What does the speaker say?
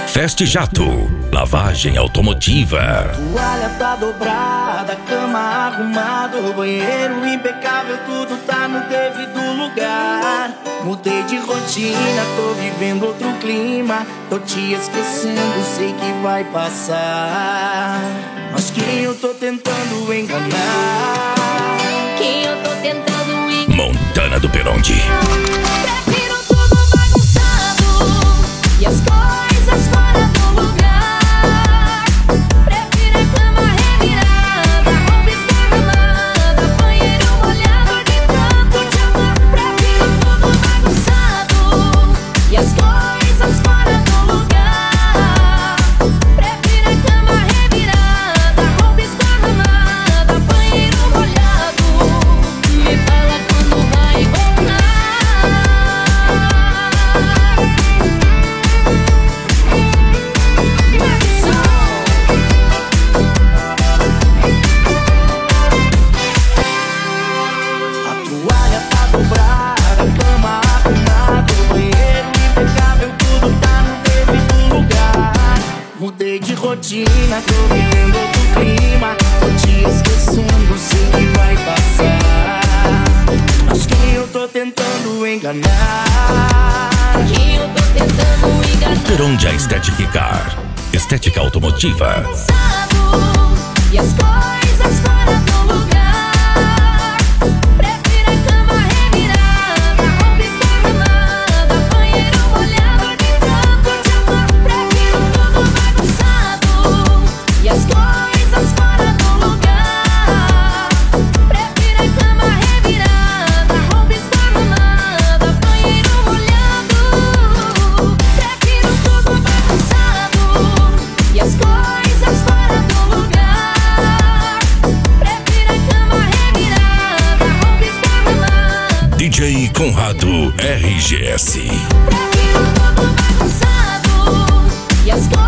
Fast Jato, lavagem automotiva. Toalha tá dobrada, cama arrumada, banheiro impecável, tudo tá no devido lugar. Mudei de rotina, tô vivendo outro clima, tô te esquecendo, sei que vai passar. Mas quem eu tô tentando enganar? Quem eu tô tentando enganar? Montana do Peronde. Prefiro tudo bagunçado e as coisas fora do lugar. Prefiro a cama revirada, roupa esparramada, banheiro molhado de tanto te amar. Prefiro tudo bagunçado e as coisas fora do lugar. Prefiro a cama revirada, roupa esparramada, banheiro molhado. Me fala quando vai voltar. A toalha tá dobrada, a cama arrumada, o banheiro impecável, tudo tá no devido lugar. Mudei de rotina, tô vivendo outro clima, tô te esquecendo, sei que vai passar. Mas quem eu tô tentando enganar? Quem eu tô tentando enganar? Peronde Aesthetic Car, estética automotiva. E as coisas fora do lugar. Prefiro a cama revirada, roupa esparramada, banheiro molhado de tanto te amar. Prefiro tudo bagunçado e as coisas fora do lugar. Prefiro a cama revirada, roupa esparramada, banheiro molhado. Prefiro tudo bagunçado e as coisas fora do lugar. Prefiro a cama revirada, roupa esparramada. DJ Conrado RGS. Prefiro tudo bagunçado e as coisas